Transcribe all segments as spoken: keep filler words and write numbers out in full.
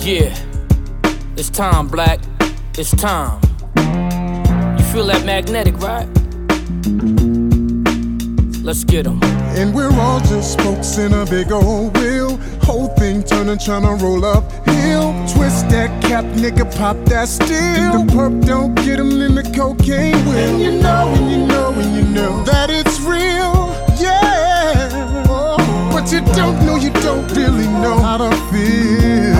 Yeah, it's time, Black. It's time. You feel that magnetic, right? Let's get 'em. And we're all just spokes in a big old wheel. Whole thing turning, tryna roll uphill. Twist that cap, nigga, pop that steel. The perp don't get 'em in the cocaine wheel. And you know, and you know, and you know that it's real, yeah. But you don't know, you don't really know how to feel.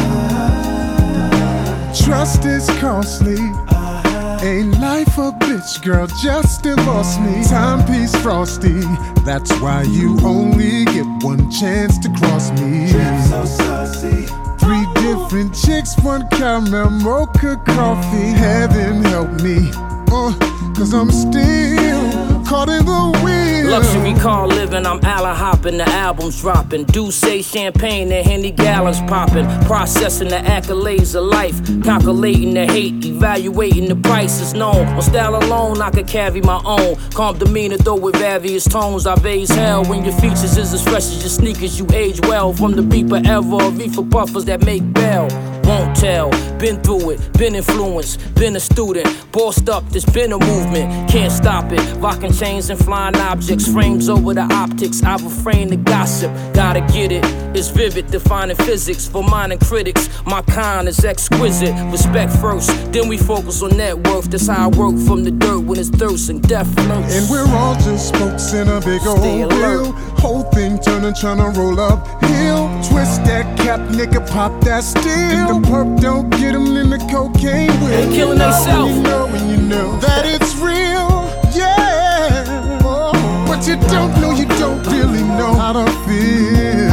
Trust is costly. Ain't life a bitch, girl, just divorce me. Timepiece frosty, that's why you only get one chance to cross me. So saucy. Three different chicks, one caramel mocha coffee. Heaven help me, uh, cause I'm still caught in the wheel. Luxury car living, I'm Allen hopping, the album's dropping. Douce champagne and Henny gallons popping. Processing the accolades of life, calculating the hate, evaluating the prices known. On style alone, I could carry my own. Calm demeanor, though with various tones. I raise hell when your features is as fresh as your sneakers. You age well from the beeper ever, reefer puffers that make bail. Won't tell, been through it, been influenced, been a student, bossed up, there's been a movement, can't stop it, rocking chains and flying objects, frames over the optics, I refrain the gossip, gotta get it, it's vivid, defining physics, for mine and critics, my kind is exquisite, respect first, then we focus on net worth, that's how I work from the dirt when it's thirst and death floats. And we're all just spokes in a big old wheel, whole thing turning, tryna roll uphill, twist that cap, nigga, pop that steel. The perp don't get 'em in the cocaine wheel. They killing themselves. You know, and you know that it's real, yeah. But you don't know, you don't really know how to feel.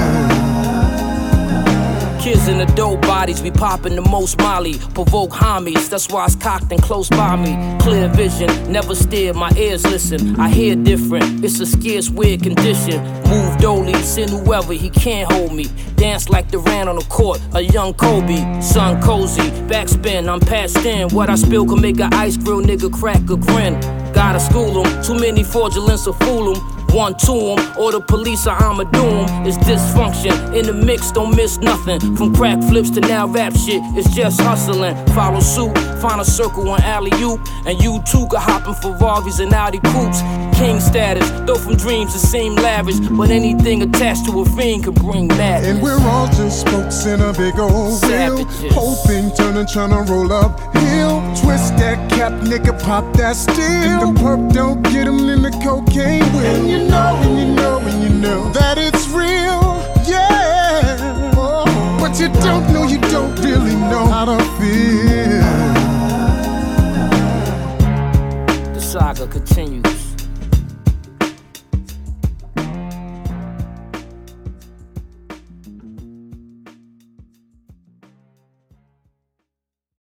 Kids in the dope bodies, we poppin' the most molly. Provoke homies, that's why it's cocked and close by me. Clear vision, never steer, my ears listen. I hear different, it's a scarce, weird condition. Move dolly, send whoever, he can't hold me. Dance like Durant on the court, a young Kobe. Sun cozy, backspin, I'm passed in. What I spill can make a ice grill nigga crack a grin. Gotta school 'em, too many fraudulents to fool 'em. One to 'em, or the police or I'ma do 'em. It's dysfunction, in the mix, don't miss nothing. From crack flips to now rap shit, it's just hustling. Follow suit, find a circle on alley-oop. And you too could hop in Ferraris and Audi coupes. King status, though from dreams it seem lavish, but anything attached to a fiend could bring madness. And we're all just spokes in a big old wheel. Whole thing turning, tryna roll uphill. Twist that cap, nigga, pop that steel. The perp don't get 'em in the cocaine wheel. And you know, and you know, and you know that it's real, yeah. But you don't know, you don't really